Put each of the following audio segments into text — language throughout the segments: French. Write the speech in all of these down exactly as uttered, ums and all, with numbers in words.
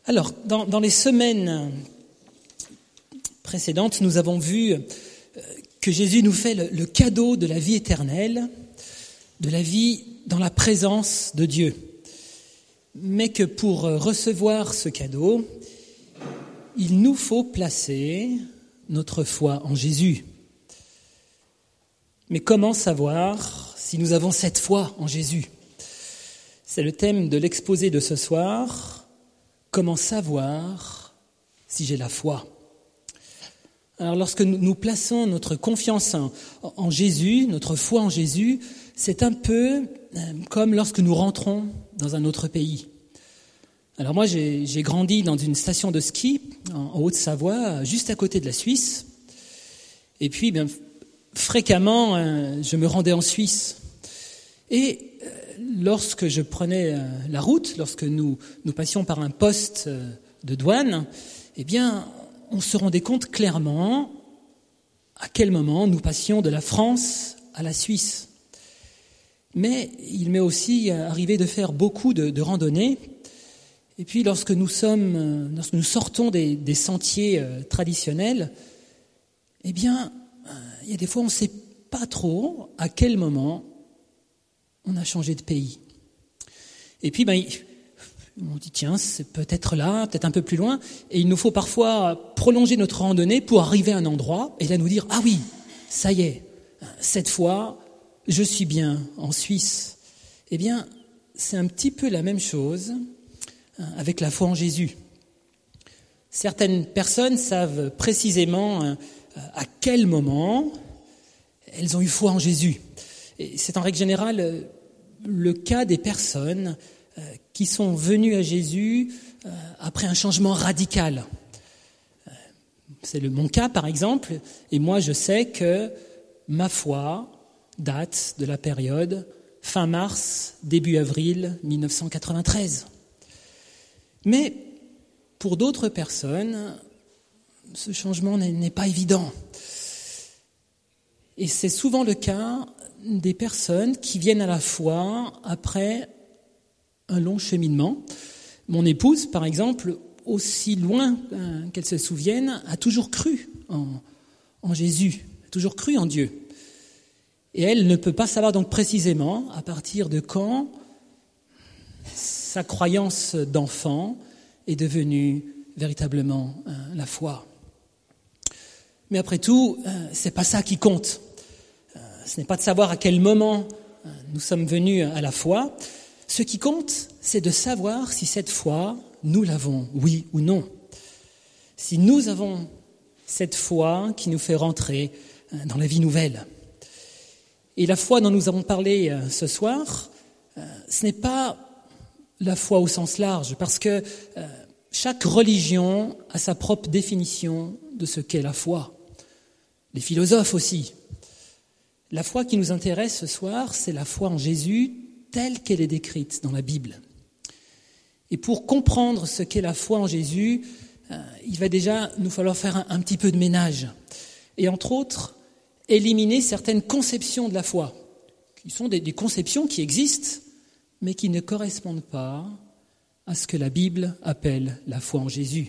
Alors, dans, dans les semaines précédentes, nous avons vu que Jésus nous fait le, le cadeau de la vie éternelle, de la vie dans la présence de Dieu. Mais que pour recevoir ce cadeau, il nous faut placer notre foi en Jésus. Mais comment savoir si nous avons cette foi en Jésus ? C'est le thème de l'exposé de ce soir. Comment savoir si j'ai la foi ? Alors lorsque nous plaçons notre confiance en, en Jésus, notre foi en Jésus, c'est un peu comme lorsque nous rentrons dans un autre pays. Alors moi j'ai, j'ai grandi dans une station de ski en, en Haute-Savoie, juste à côté de la Suisse. Et puis bien, fréquemment euh, je me rendais en Suisse. Et euh, lorsque je prenais euh, la route, lorsque nous, nous passions par un poste euh, de douane, eh bien on se rendait compte clairement à quel moment nous passions de la France à la Suisse. Mais il m'est aussi arrivé de faire beaucoup de, de randonnées. Et puis lorsque nous sommes, lorsque nous sortons des, des sentiers euh, traditionnels, eh bien, euh, il y a des fois on ne sait pas trop à quel moment on a changé de pays. Et puis, ben, on dit tiens, c'est peut-être là, peut-être un peu plus loin, et il nous faut parfois prolonger notre randonnée pour arriver à un endroit et là nous dire ah oui, ça y est, cette fois, je suis bien en Suisse. Eh bien, c'est un petit peu la même chose avec la foi en Jésus. Certaines personnes savent précisément à quel moment elles ont eu foi en Jésus. Et c'est en règle générale le cas des personnes qui sont venues à Jésus après un changement radical. C'est le, mon cas par exemple, et moi je sais que ma foi date de la période fin mars, début avril dix-neuf cent quatre-vingt-treize. Mais pour d'autres personnes, ce changement n'est, n'est pas évident. Et c'est souvent le cas des personnes qui viennent à la foi après un long cheminement. Mon épouse, par exemple, aussi loin qu'elle se souvienne, a toujours cru en, en Jésus, a toujours cru en Dieu. Et elle ne peut pas savoir donc précisément à partir de quand sa croyance d'enfant est devenue véritablement euh, la foi. Mais après tout, euh, c'est pas ça qui compte. Euh, ce n'est pas de savoir à quel moment euh, nous sommes venus à la foi. Ce qui compte, c'est de savoir si cette foi, nous l'avons, oui ou non. Si nous avons cette foi qui nous fait rentrer euh, dans la vie nouvelle. Et la foi dont nous avons parlé euh, ce soir, euh, ce n'est pas la foi au sens large, parce que euh, chaque religion a sa propre définition de ce qu'est la foi. Les philosophes aussi. La foi qui nous intéresse ce soir, c'est la foi en Jésus telle qu'elle est décrite dans la Bible. Et pour comprendre ce qu'est la foi en Jésus, euh, il va déjà nous falloir faire un, un petit peu de ménage. Et entre autres, éliminer certaines conceptions de la foi, qui sont des, des conceptions qui existent, mais qui ne correspondent pas à ce que la Bible appelle la foi en Jésus.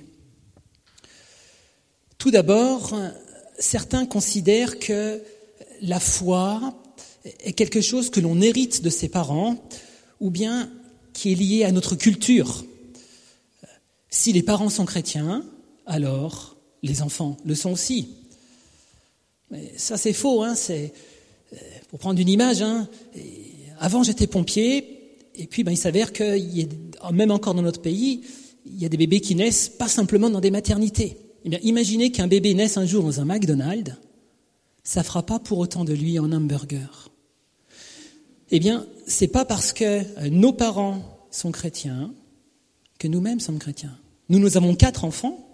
Tout d'abord, certains considèrent que la foi est quelque chose que l'on hérite de ses parents, ou bien qui est lié à notre culture. Si les parents sont chrétiens, alors les enfants le sont aussi. Mais ça c'est faux, hein, c'est, pour prendre une image, hein, avant j'étais pompier, et puis ben, il s'avère que y a, même encore dans notre pays, il y a des bébés qui naissent pas simplement dans des maternités. Eh bien, imaginez qu'un bébé naisse un jour dans un McDonald's, ça fera pas pour autant de lui un hamburger. Eh bien, c'est pas parce que nos parents sont chrétiens que nous-mêmes sommes chrétiens. Nous, nous avons quatre enfants,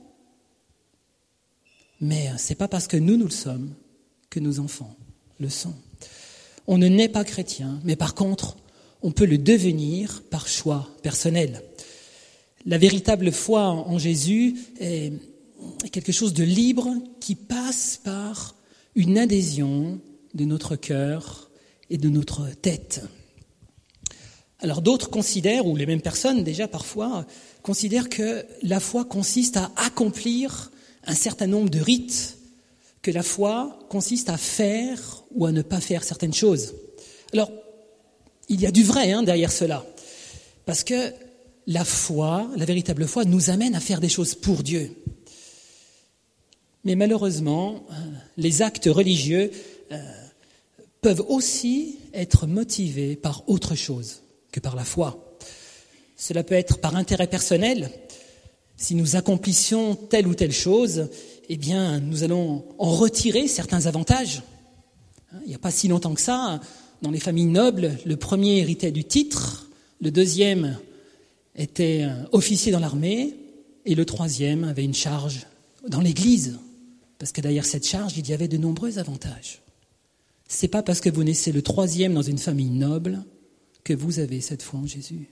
mais c'est pas parce que nous, nous le sommes que nos enfants le sont. On ne naît pas chrétien, mais par contre, on peut le devenir par choix personnel. La véritable foi en Jésus est quelque chose de libre qui passe par une adhésion de notre cœur et de notre tête. Alors d'autres considèrent, ou les mêmes personnes déjà parfois, considèrent que la foi consiste à accomplir un certain nombre de rites, que la foi consiste à faire ou à ne pas faire certaines choses. Alors, il y a du vrai hein, derrière cela, parce que la foi, la véritable foi, nous amène à faire des choses pour Dieu. Mais malheureusement, les actes religieux euh, peuvent aussi être motivés par autre chose que par la foi. Cela peut être par intérêt personnel. Si nous accomplissions telle ou telle chose, eh bien, nous allons en retirer certains avantages. Il n'y a pas si longtemps que ça, dans les familles nobles, le premier héritait du titre, le deuxième était officier dans l'armée, et le troisième avait une charge dans l'Église. Parce que derrière cette charge, il y avait de nombreux avantages. Ce n'est pas parce que vous naissez le troisième dans une famille noble que vous avez cette foi en Jésus.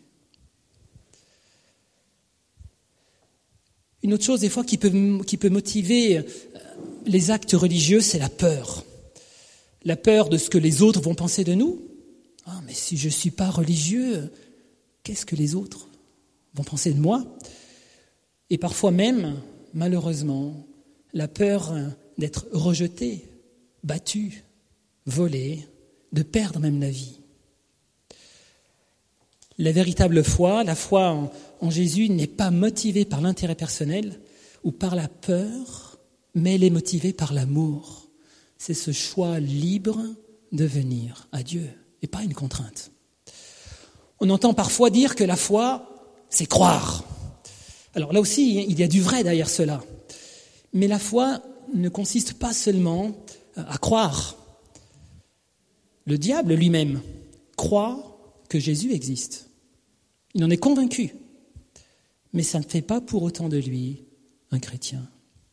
Une autre chose, des fois, qui peut, qui peut motiver les actes religieux, c'est la peur. La peur de ce que les autres vont penser de nous. Ah, mais si je ne suis pas religieux, qu'est-ce que les autres vont penser de moi ? Et parfois même, malheureusement, la peur d'être rejeté, battu, volé, de perdre même la vie. La véritable foi, la foi en, en Jésus n'est pas motivée par l'intérêt personnel ou par la peur, mais elle est motivée par l'amour. C'est ce choix libre de venir à Dieu et pas une contrainte. On entend parfois dire que la foi, c'est croire. Alors là aussi, il y a du vrai derrière cela. Mais la foi ne consiste pas seulement à croire. Le diable lui-même croit que Jésus existe. Il en est convaincu. Mais ça ne fait pas pour autant de lui un chrétien.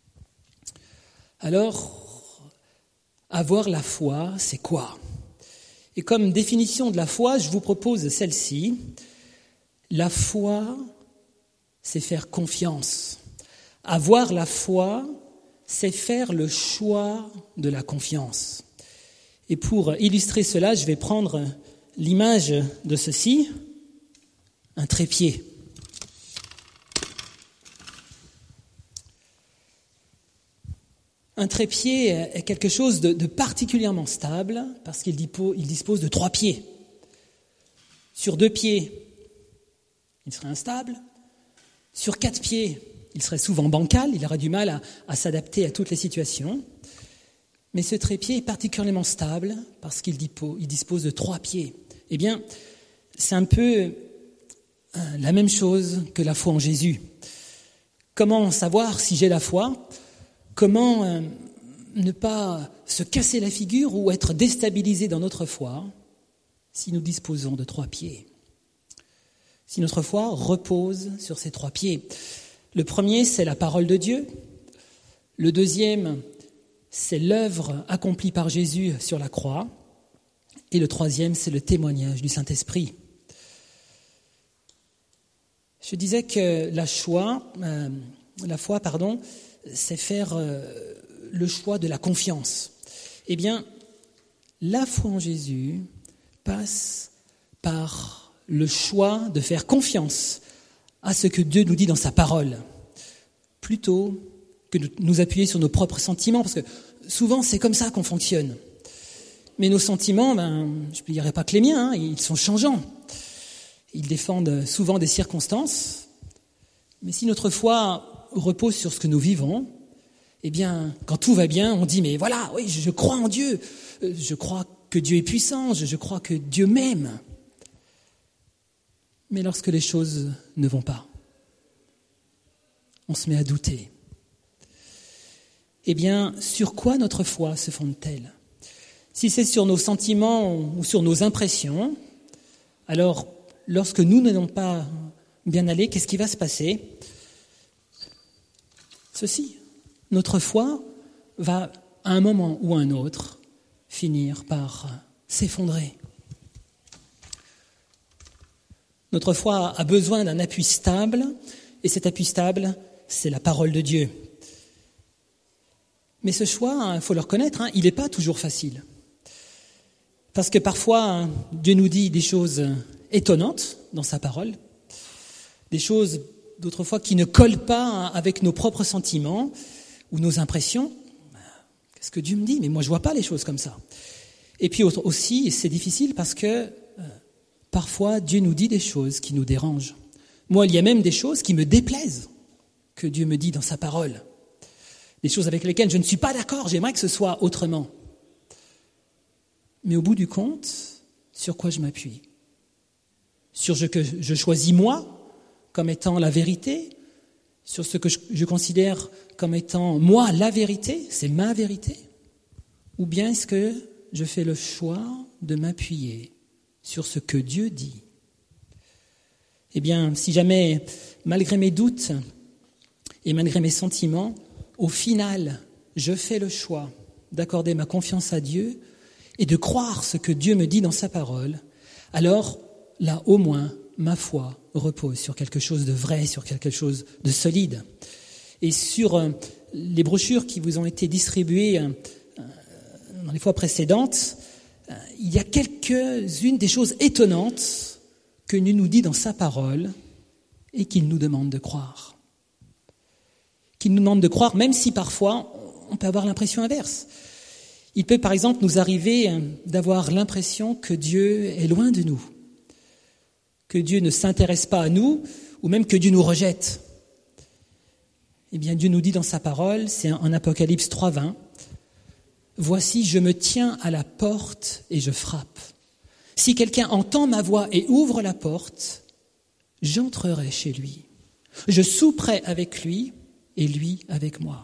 Alors, avoir la foi, c'est quoi ? Et comme définition de la foi, je vous propose celle-ci. La foi, c'est faire confiance. Avoir la foi, c'est faire le choix de la confiance. Et pour illustrer cela, je vais prendre l'image de ceci, un trépied. Un trépied est quelque chose de, de particulièrement stable parce qu'il dispose de trois pieds. Sur deux pieds, il serait instable. Sur quatre pieds, il serait souvent bancal, il aurait du mal à, à s'adapter à toutes les situations. Mais ce trépied est particulièrement stable parce qu'il dispose de trois pieds. Eh bien, c'est un peu la même chose que la foi en Jésus. Comment savoir si j'ai la foi ? Comment euh, ne pas se casser la figure ou être déstabilisé dans notre foi si nous disposons de trois pieds ? Si notre foi repose sur ces trois pieds. Le premier, c'est la parole de Dieu. Le deuxième, c'est l'œuvre accomplie par Jésus sur la croix. Et le troisième, c'est le témoignage du Saint-Esprit. Je disais que la foi, euh, la foi, pardon, c'est faire euh, le choix de la confiance. Eh bien, la foi en Jésus passe par le choix de faire confiance à ce que Dieu nous dit dans sa parole, plutôt que de nous appuyer sur nos propres sentiments, parce que souvent c'est comme ça qu'on fonctionne. Mais nos sentiments, ben, je ne dirais pas que les miens, hein, ils sont changeants. Ils défendent souvent des circonstances. Mais si notre foi repose sur ce que nous vivons, eh bien, quand tout va bien, on dit, mais voilà, oui, je crois en Dieu, je crois que Dieu est puissant, je crois que Dieu m'aime. Mais lorsque les choses ne vont pas, on se met à douter. Eh bien, sur quoi notre foi se fonde-t-elle ? Si c'est sur nos sentiments ou sur nos impressions, alors lorsque nous n'allons pas bien aller, qu'est-ce qui va se passer ? Ceci, notre foi va, à un moment ou à un autre, finir par s'effondrer. Notre foi a besoin d'un appui stable, et cet appui stable, c'est la parole de Dieu. Mais ce choix, il faut le reconnaître, hein, il n'est pas toujours facile. Parce que parfois, Dieu nous dit des choses étonnantes dans sa parole, des choses d'autres fois qui ne collent pas avec nos propres sentiments ou nos impressions. Qu'est-ce que Dieu me dit ? Mais moi je vois pas les choses comme ça. Et puis aussi, c'est difficile parce que euh, parfois Dieu nous dit des choses qui nous dérangent. Moi, il y a même des choses qui me déplaisent que Dieu me dit dans sa parole. Des choses avec lesquelles je ne suis pas d'accord, j'aimerais que ce soit autrement. Mais au bout du compte, sur quoi je m'appuie ? Sur ce que je choisis moi comme étant la vérité ? Sur ce que je, je considère comme étant moi la vérité ? C'est ma vérité ? Ou bien est-ce que je fais le choix de m'appuyer sur ce que Dieu dit ? Eh bien, si jamais, malgré mes doutes et malgré mes sentiments, au final, je fais le choix d'accorder ma confiance à Dieu et de croire ce que Dieu me dit dans sa parole, alors là, au moins, ma foi repose sur quelque chose de vrai, sur quelque chose de solide. Et sur les brochures qui vous ont été distribuées dans les fois précédentes, il y a quelques-unes des choses étonnantes que Dieu nous dit dans sa parole et qu'il nous demande de croire. Qu'il nous demande de croire, même si parfois on peut avoir l'impression inverse. Il peut par exemple nous arriver d'avoir l'impression que Dieu est loin de nous, que Dieu ne s'intéresse pas à nous, ou même que Dieu nous rejette. Eh bien, Dieu nous dit dans sa parole, c'est en Apocalypse trois vingt, « Voici, je me tiens à la porte et je frappe. Si quelqu'un entend ma voix et ouvre la porte, j'entrerai chez lui. Je souperai avec lui et lui avec moi. »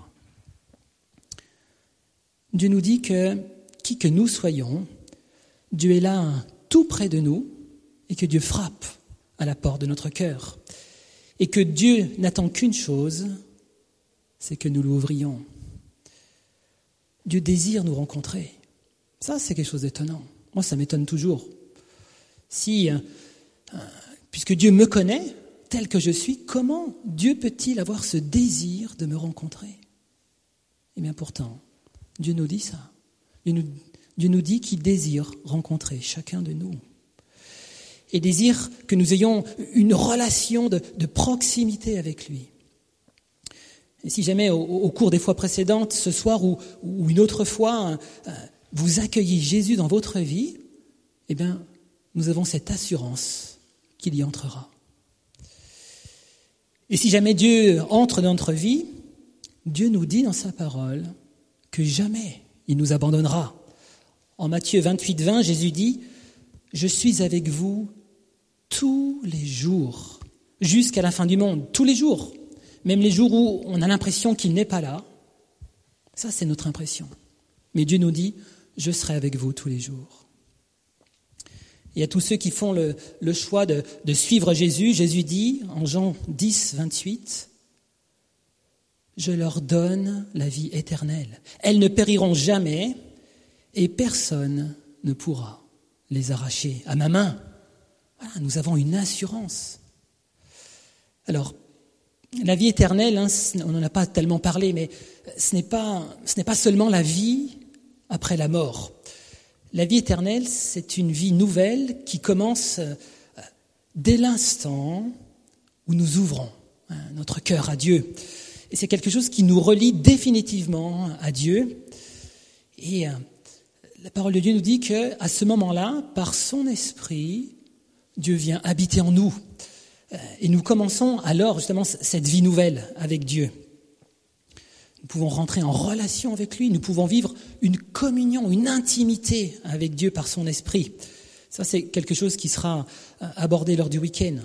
Dieu nous dit que, qui que nous soyons, Dieu est là tout près de nous et que Dieu frappe à la porte de notre cœur. Et que Dieu n'attend qu'une chose, c'est que nous l'ouvrions. Dieu désire nous rencontrer. Ça, c'est quelque chose d'étonnant. Moi, ça m'étonne toujours. Si, euh, puisque Dieu me connaît tel que je suis, comment Dieu peut-il avoir ce désir de me rencontrer ? Eh bien pourtant, Dieu nous dit ça. Dieu nous, Dieu nous dit qu'il désire rencontrer chacun de nous. Et désire que nous ayons une relation de, de proximité avec lui. Et si jamais, au, au cours des fois précédentes, ce soir ou, ou une autre fois, euh, vous accueillez Jésus dans votre vie, eh bien, nous avons cette assurance qu'il y entrera. Et si jamais Dieu entre dans notre vie, Dieu nous dit dans sa parole que jamais il nous abandonnera. En Matthieu vingt-huit vingt, Jésus dit « Je suis avec vous tous les jours, jusqu'à la fin du monde. » Tous les jours, même les jours où on a l'impression qu'il n'est pas là. Ça, c'est notre impression. Mais Dieu nous dit « Je serai avec vous tous les jours. » Il y a tous ceux qui font le, le choix de, de suivre Jésus. Jésus dit en Jean dix vingt-huit, « Je leur donne la vie éternelle. Elles ne périront jamais et personne ne pourra les arracher à ma main. » Voilà, nous avons une assurance. Alors, la vie éternelle, hein, on n'en a pas tellement parlé, mais ce n'est pas, ce n'est pas seulement la vie après la mort. La vie éternelle, c'est une vie nouvelle qui commence dès l'instant où nous ouvrons hein, notre cœur à Dieu. Et c'est quelque chose qui nous relie définitivement à Dieu. Et euh, la parole de Dieu nous dit qu'à ce moment-là, par son esprit, Dieu vient habiter en nous. Et nous commençons alors justement cette vie nouvelle avec Dieu. Nous pouvons rentrer en relation avec lui, nous pouvons vivre une communion, une intimité avec Dieu par son esprit. Ça, c'est quelque chose qui sera abordé lors du week-end.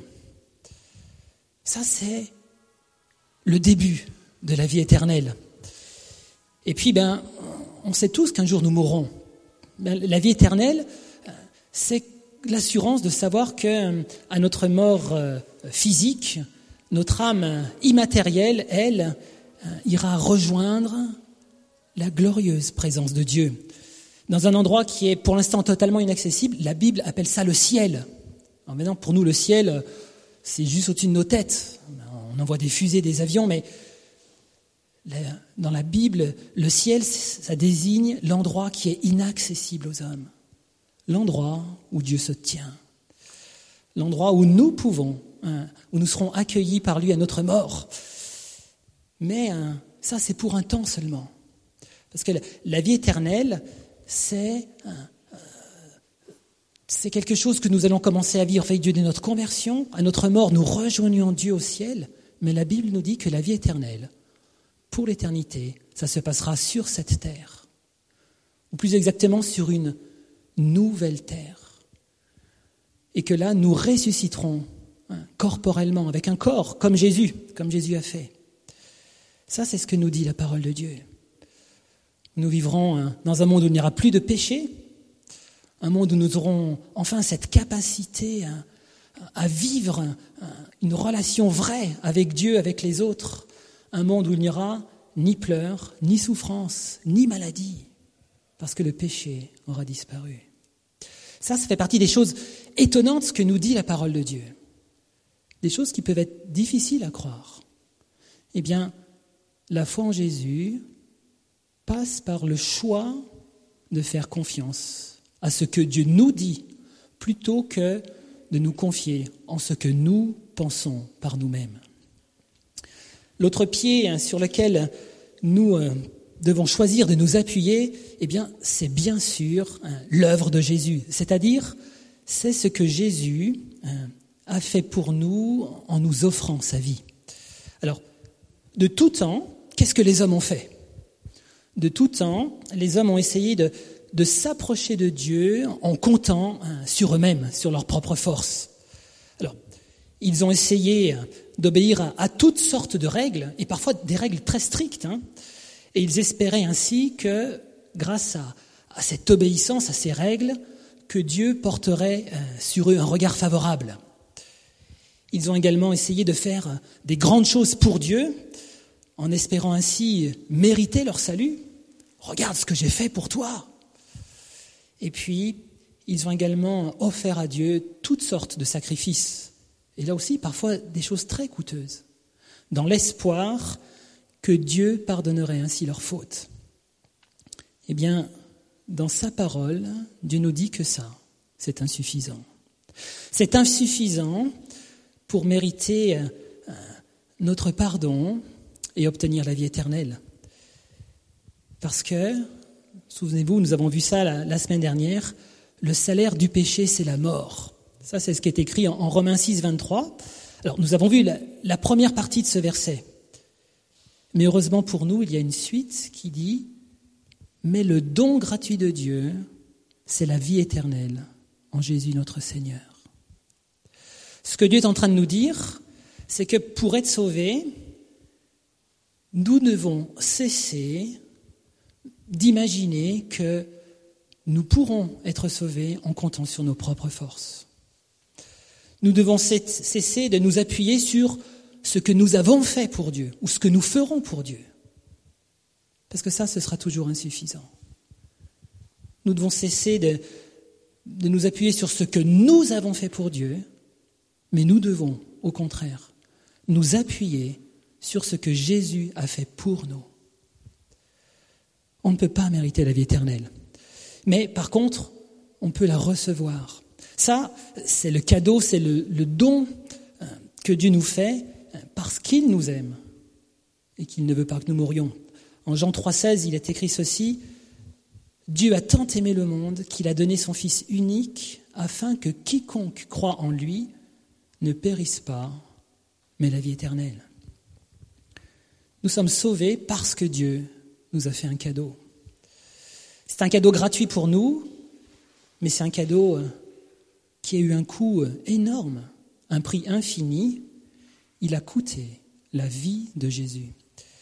Ça, c'est le début de la vie éternelle. Et puis, ben, on sait tous qu'un jour nous mourrons. Ben, la vie éternelle, c'est l'assurance de savoir que, à notre mort physique, notre âme immatérielle, elle, ira rejoindre la glorieuse présence de Dieu. Dans un endroit qui est pour l'instant totalement inaccessible, la Bible appelle ça le ciel. Alors maintenant, pour nous, le ciel, c'est juste au-dessus de nos têtes. On envoie des fusées, des avions, mais dans la Bible, le ciel, ça désigne l'endroit qui est inaccessible aux hommes. L'endroit où Dieu se tient. l'endroit où nous pouvons, hein, où nous serons accueillis par lui à notre mort. Mais hein, ça, c'est pour un temps seulement. Parce que la, la vie éternelle, c'est, hein, euh, c'est quelque chose que nous allons commencer à vivre avec Dieu de notre conversion. À notre mort, nous rejoignons Dieu au ciel. Mais la Bible nous dit que la vie éternelle, pour l'éternité, ça se passera sur cette terre. Ou plus exactement sur une nouvelle terre. Et que là, nous ressusciterons hein, corporellement, avec un corps, comme Jésus, comme Jésus a fait. Ça, c'est ce que nous dit la parole de Dieu. Nous vivrons hein, dans un monde où il n'y aura plus de péché, un monde où nous aurons enfin cette capacité hein, à vivre hein, une relation vraie avec Dieu, avec les autres, un monde où il n'y aura ni pleurs, ni souffrance, ni maladie, parce que le péché aura disparu. Ça, ça fait partie des choses étonnantes, ce que nous dit la parole de Dieu. Des choses qui peuvent être difficiles à croire. Eh bien, la foi en Jésus passe par le choix de faire confiance à ce que Dieu nous dit, plutôt que de nous confier en ce que nous pensons par nous-mêmes. L'autre pied sur lequel nous euh, devons choisir de nous appuyer, eh bien, c'est bien sûr hein, l'œuvre de Jésus. C'est-à-dire, c'est ce que Jésus hein, a fait pour nous en nous offrant sa vie. Alors, de tout temps, qu'est-ce que les hommes ont fait ? De tout temps, les hommes ont essayé de, de s'approcher de Dieu en comptant hein, sur eux-mêmes, sur leur propre force. Alors, ils ont essayé d'obéir à, à toutes sortes de règles, et parfois des règles très strictes, hein, et ils espéraient ainsi que, grâce à, à cette obéissance, à ces règles, que Dieu porterait euh, sur eux un regard favorable. Ils ont également essayé de faire des grandes choses pour Dieu, en espérant ainsi mériter leur salut. Regarde ce que j'ai fait pour toi. Et puis, ils ont également offert à Dieu toutes sortes de sacrifices. Et là aussi, parfois, des choses très coûteuses, dans l'espoir que Dieu pardonnerait ainsi leurs fautes. Eh bien, dans sa parole, Dieu nous dit que ça, c'est insuffisant. C'est insuffisant pour mériter notre pardon et obtenir la vie éternelle. Parce que, souvenez-vous, nous avons vu ça la, la semaine dernière, le salaire du péché, c'est la mort. Ça, c'est ce qui est écrit en, en Romains six, vingt-trois. Alors, nous avons vu la, la première partie de ce verset. Mais heureusement pour nous, il y a une suite qui dit « Mais le don gratuit de Dieu, c'est la vie éternelle en Jésus notre Seigneur. » Ce que Dieu est en train de nous dire, c'est que pour être sauvés, nous devons cesser d'imaginer que nous pourrons être sauvés en comptant sur nos propres forces. Nous devons cesser de nous appuyer sur ce que nous avons fait pour Dieu ou ce que nous ferons pour Dieu. Parce que ça, ce sera toujours insuffisant. Nous devons cesser de, de nous appuyer sur ce que nous avons fait pour Dieu, mais nous devons, au contraire, nous appuyer sur ce que Jésus a fait pour nous. On ne peut pas mériter la vie éternelle. Mais par contre, on peut la recevoir. Ça, c'est le cadeau, c'est le, le don que Dieu nous fait parce qu'il nous aime et qu'il ne veut pas que nous mourions. En Jean trois seize, il est écrit ceci, « Dieu a tant aimé le monde qu'il a donné son Fils unique afin que quiconque croit en lui ne périsse pas, mais la vie éternelle. » Nous sommes sauvés parce que Dieu nous a fait un cadeau. C'est un cadeau gratuit pour nous, mais c'est un cadeau qui a eu un coût énorme, un prix infini. Il a coûté la vie de Jésus.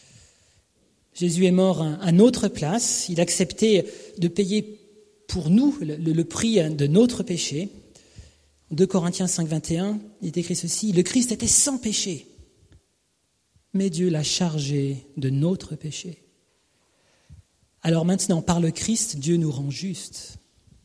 Jésus est mort à notre place. Il a accepté de payer pour nous le, le prix de notre péché. En deux Corinthiens cinq, vingt et un, il est écrit ceci, « Le Christ était sans péché, mais Dieu l'a chargé de notre péché. » Alors maintenant, par le Christ, Dieu nous rend justes.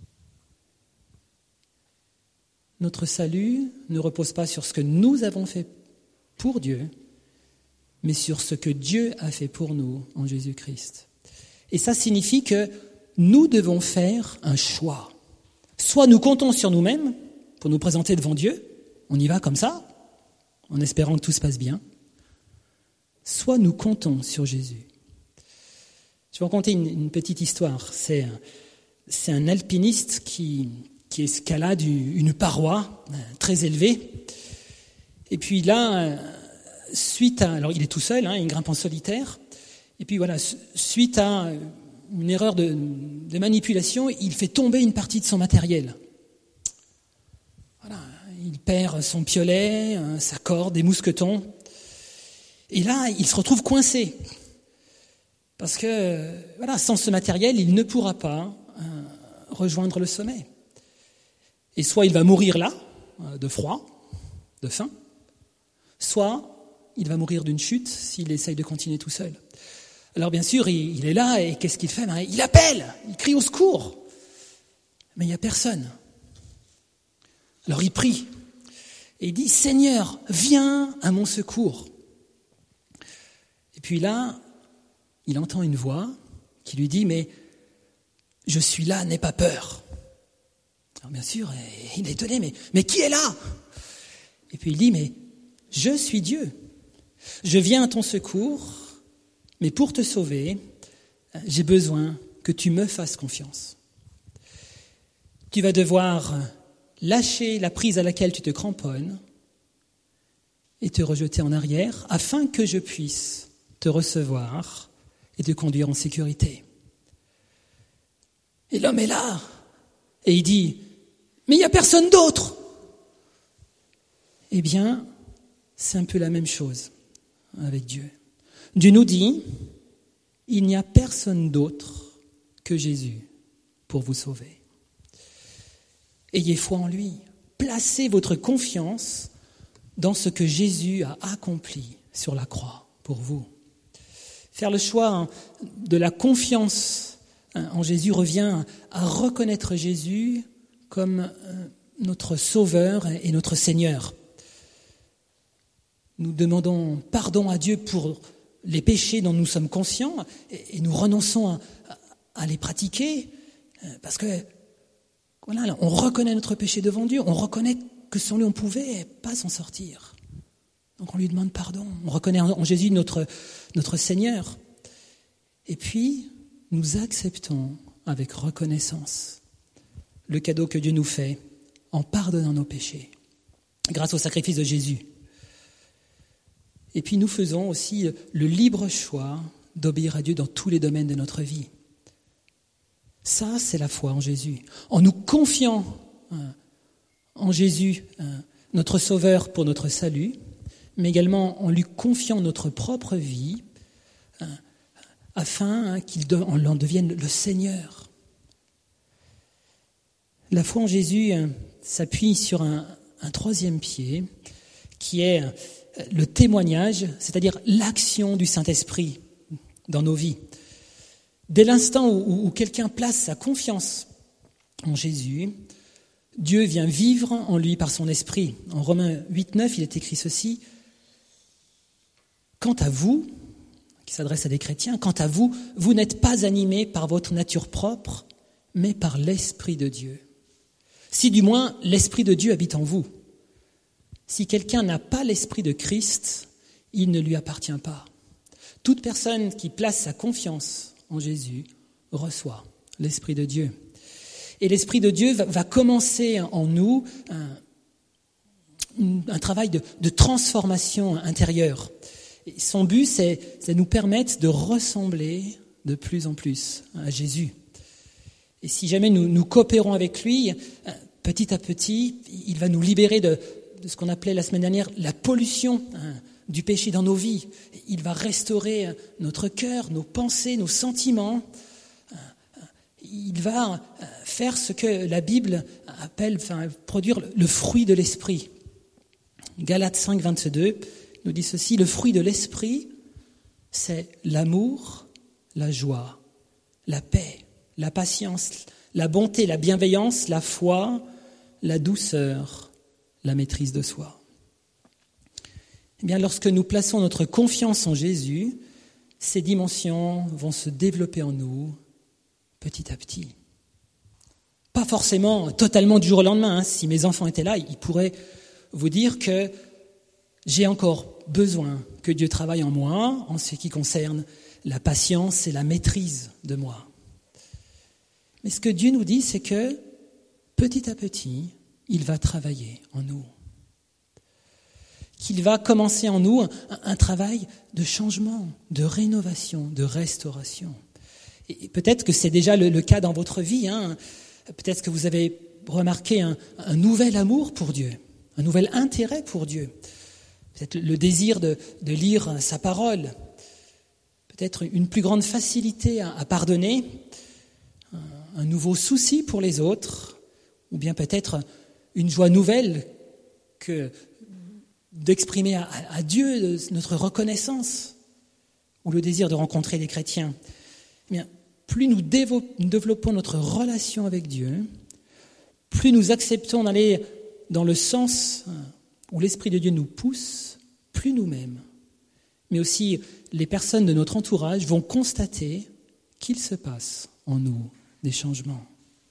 Notre salut ne repose pas sur ce que nous avons fait pour Dieu, mais sur ce que Dieu a fait pour nous en Jésus-Christ. Et ça signifie que nous devons faire un choix. Soit nous comptons sur nous-mêmes pour nous présenter devant Dieu, on y va comme ça, en espérant que tout se passe bien, soit nous comptons sur Jésus. Je vais vous raconter une, une petite histoire. C'est, c'est un alpiniste qui, qui escalade une paroi très élevée. Et puis là, suite à... Alors il est tout seul, hein, il grimpe en solitaire. Et puis voilà, suite à une erreur de, de manipulation, il fait tomber une partie de son matériel. Voilà, il perd son piolet, sa corde, des mousquetons. Et là, il se retrouve coincé. Parce que, voilà, sans ce matériel, il ne pourra pas euh, rejoindre le sommet. Et soit il va mourir là, euh, de froid, de faim, soit il va mourir d'une chute s'il essaye de continuer tout seul. Alors bien sûr, il, il est là, et qu'est-ce qu'il fait ? Ben, il appelle, il crie au secours. Mais il n'y a personne. Alors il prie, et il dit « Seigneur, viens à mon secours ». Et puis là, il entend une voix qui lui dit « Mais je suis là, n'aie pas peur ». Alors bien sûr, il est étonné, mais, mais qui est là ? Et puis il dit « Mais je suis Dieu. Je viens à ton secours, mais pour te sauver, j'ai besoin que tu me fasses confiance. Tu vas devoir lâcher la prise à laquelle tu te cramponnes et te rejeter en arrière afin que je puisse te recevoir et te conduire en sécurité. » Et l'homme est là et il dit « Mais il n'y a personne d'autre !» Eh bien, c'est un peu la même chose avec Dieu. Dieu nous dit « Il n'y a personne d'autre que Jésus pour vous sauver. » Ayez foi en lui. Placez votre confiance dans ce que Jésus a accompli sur la croix pour vous. Faire le choix de la confiance en Jésus revient à reconnaître Jésus comme notre Sauveur et notre Seigneur. Nous demandons pardon à Dieu pour les péchés dont nous sommes conscients et nous renonçons à, à les pratiquer parce que voilà, on reconnaît notre péché devant Dieu, on reconnaît que sans lui on ne pouvait pas s'en sortir. Donc on lui demande pardon, on reconnaît en Jésus notre, notre Seigneur. Et puis, nous acceptons avec reconnaissance le cadeau que Dieu nous fait en pardonnant nos péchés, grâce au sacrifice de Jésus. Et puis nous faisons aussi le libre choix d'obéir à Dieu dans tous les domaines de notre vie. Ça, c'est la foi en Jésus. En nous confiant en Jésus, notre Sauveur pour notre salut, mais également en lui confiant notre propre vie, afin qu'il en devienne le Seigneur. La foi en Jésus s'appuie sur un, un troisième pied, qui est le témoignage, c'est-à-dire l'action du Saint-Esprit dans nos vies. Dès l'instant où, où quelqu'un place sa confiance en Jésus, Dieu vient vivre en lui par son esprit. En Romains huit neuf, il est écrit ceci : « Quant à vous, qui s'adresse à des chrétiens, quant à vous, vous n'êtes pas animés par votre nature propre, mais par l'Esprit de Dieu. Si du moins l'Esprit de Dieu habite en vous. Si quelqu'un n'a pas l'Esprit de Christ, il ne lui appartient pas. Toute personne qui place sa confiance en Jésus reçoit l'Esprit de Dieu. Et l'Esprit de Dieu va, va commencer en nous un, un travail de, de transformation intérieure. Et son but, c'est, c'est de nous permettre de ressembler de plus en plus à Jésus. Et si jamais nous, nous coopérons avec lui, petit à petit, il va nous libérer de, de ce qu'on appelait la semaine dernière la pollution hein, du péché dans nos vies. Il va restaurer notre cœur, nos pensées, nos sentiments. Il va faire ce que la Bible appelle, enfin, produire le fruit de l'esprit. Galates cinq, vingt-deux nous dit ceci: le fruit de l'esprit, c'est l'amour, la joie, la paix, la patience, la bonté, la bienveillance, la foi, la douceur, la maîtrise de soi. Eh bien, lorsque nous plaçons notre confiance en Jésus, ces dimensions vont se développer en nous petit à petit. Pas forcément totalement du jour au lendemain. Hein. Si mes enfants étaient là, ils pourraient vous dire que j'ai encore besoin que Dieu travaille en moi en ce qui concerne la patience et la maîtrise de moi. Mais ce que Dieu nous dit, c'est que petit à petit, il va travailler en nous. Qu'il va commencer en nous un, un travail de changement, de rénovation, de restauration. Et peut-être que c'est déjà le, le cas dans votre vie. Hein. Peut-être que vous avez remarqué un, un nouvel amour pour Dieu, un nouvel intérêt pour Dieu. Peut-être le désir de, de lire sa parole. Peut-être une plus grande facilité à, à pardonner, un, un nouveau souci pour les autres, ou bien peut-être une joie nouvelle que d'exprimer à, à Dieu notre reconnaissance, ou le désir de rencontrer des chrétiens. Eh bien, plus nous développons notre relation avec Dieu, plus nous acceptons d'aller dans le sens où l'Esprit de Dieu nous pousse, plus nous-mêmes, mais aussi les personnes de notre entourage vont constater qu'il se passe en nous des changements.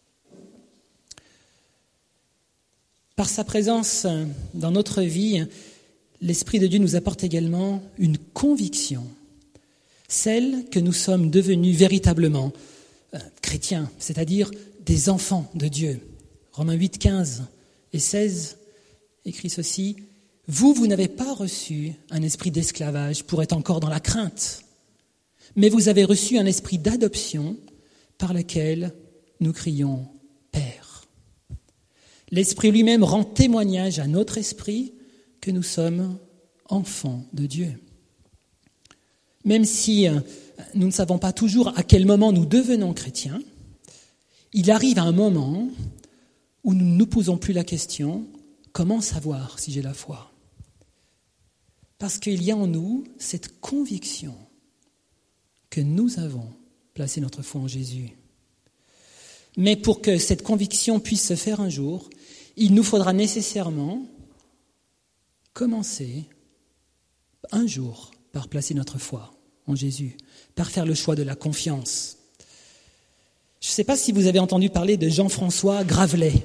Par sa présence dans notre vie, l'Esprit de Dieu nous apporte également une conviction, celle que nous sommes devenus véritablement euh, chrétiens, c'est-à-dire des enfants de Dieu. Romains huit, quinze et seize écrit ceci: « Vous, vous n'avez pas reçu un esprit d'esclavage pour être encore dans la crainte, mais vous avez reçu un esprit d'adoption par lequel nous crions « Père ». L'Esprit lui-même rend témoignage à notre esprit que nous sommes enfants de Dieu. Même si nous ne savons pas toujours à quel moment nous devenons chrétiens, il arrive un moment où nous ne nous posons plus la question « Comment savoir si j'ai la foi ?» Parce qu'il y a en nous cette conviction que nous avons placé notre foi en Jésus. Mais pour que cette conviction puisse se faire un jour, il nous faudra nécessairement commencer un jour par placer notre foi en Jésus, par faire le choix de la confiance. Je ne sais pas si vous avez entendu parler de Jean-François Gravelet.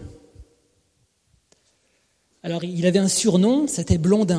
Alors, il avait un surnom, c'était Blondin.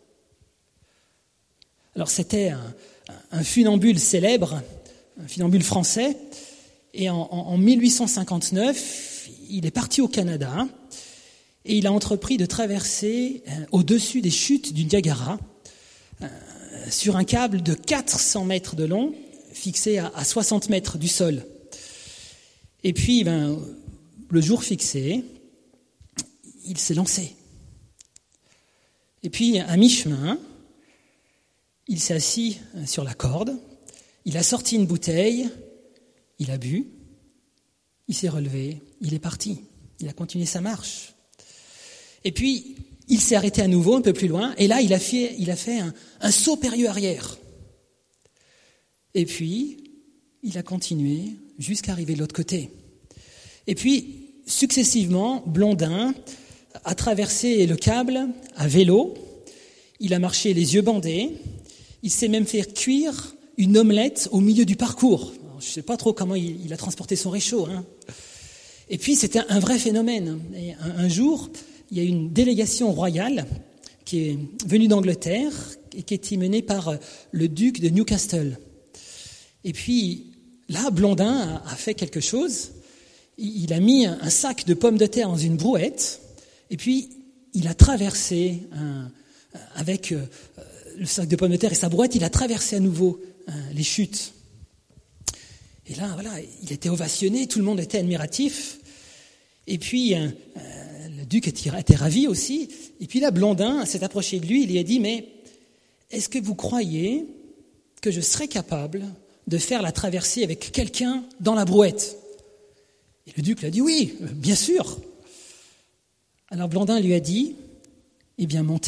Alors, c'était un, un funambule célèbre, un funambule français, et en, en, en mille huit cent cinquante-neuf, il est parti au Canada, et il a entrepris de traverser euh, au-dessus des chutes du Niagara, euh, sur un câble de quatre cents mètres de long, fixé à, à soixante mètres du sol. Et puis, ben, le jour fixé, il s'est lancé. Et puis, à mi-chemin, il s'est assis sur la corde, il a sorti une bouteille, il a bu, il s'est relevé, il est parti, il a continué sa marche. Et puis, il s'est arrêté à nouveau un peu plus loin, et là, il a fait, il a fait un, un saut périlleux arrière. Et puis, il a continué jusqu'à arriver de l'autre côté. Et puis, successivement, Blondin a traversé le câble à vélo, il a marché les yeux bandés, il s'est même fait cuire une omelette au milieu du parcours. Alors, je ne sais pas trop comment il, il a transporté son réchaud. Hein. Et puis, c'était un vrai phénomène. Et un, un jour, il y a une délégation royale qui est venue d'Angleterre et qui était menée par le duc de Newcastle. Et puis, là, Blondin a fait quelque chose. Il a mis un sac de pommes de terre dans une brouette, et puis il a traversé, un, avec le sac de pommes de terre et sa brouette, il a traversé à nouveau les chutes. Et là, voilà, il était ovationné, tout le monde était admiratif. Et puis, euh, le duc était, était ravi aussi. Et puis là, Blondin s'est approché de lui, il lui a dit « Mais est-ce que vous croyez que je serais capable de faire la traversée avec quelqu'un dans la brouette ?» Et le duc lui a dit « Oui, bien sûr !» Alors Blondin lui a dit « Eh bien, montez !»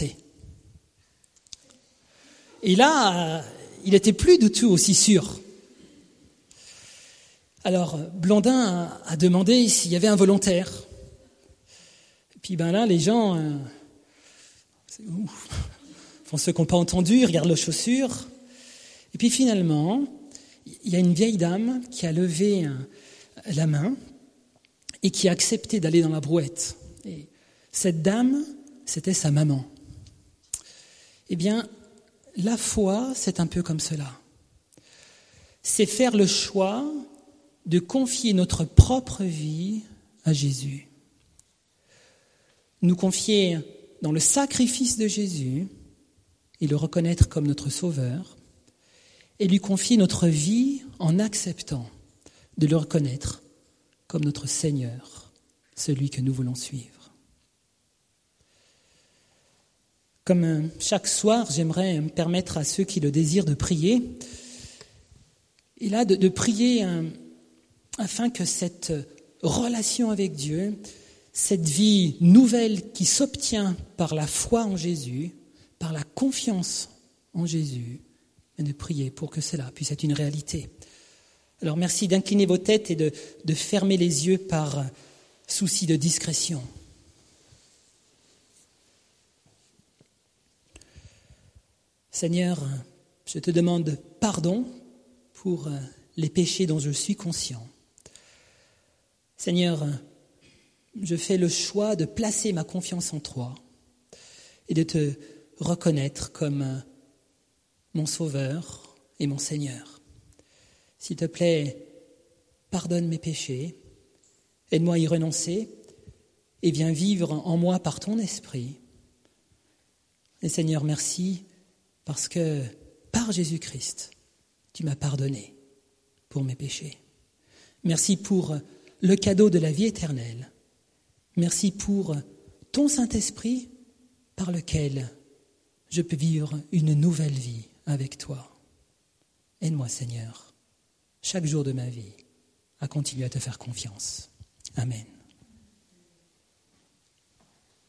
Et là, il n'était plus du tout aussi sûr. Alors Blondin a demandé s'il y avait un volontaire. Et puis ben là, les gens euh, c'est ouf, font ceux qui n'ont pas entendu, ils regardent leurs chaussures. Et puis finalement, il y a une vieille dame qui a levé euh, la main et qui a accepté d'aller dans la brouette. Et cette dame c'était sa maman. Eh bien, la foi, c'est un peu comme cela. C'est faire le choix de confier notre propre vie à Jésus. Nous confier dans le sacrifice de Jésus et le reconnaître comme notre Sauveur, et lui confier notre vie en acceptant de le reconnaître comme notre Seigneur, celui que nous voulons suivre. Comme chaque soir, j'aimerais me permettre à ceux qui le désirent de prier, et là de, de prier hein, afin que cette relation avec Dieu, cette vie nouvelle qui s'obtient par la foi en Jésus, par la confiance en Jésus, et de prier pour que cela puisse être une réalité. Alors merci d'incliner vos têtes et de, de fermer les yeux par souci de discrétion. Seigneur, je te demande pardon pour les péchés dont je suis conscient. Seigneur, je fais le choix de placer ma confiance en toi et de te reconnaître comme mon Sauveur et mon Seigneur. S'il te plaît, pardonne mes péchés, aide-moi à y renoncer et viens vivre en moi par ton esprit. Et Seigneur, merci parce que par Jésus-Christ, tu m'as pardonné pour mes péchés. Merci pour le cadeau de la vie éternelle. Merci pour ton Saint-Esprit par lequel je peux vivre une nouvelle vie avec toi. Aide-moi, Seigneur, chaque jour de ma vie, à continuer à te faire confiance. Amen.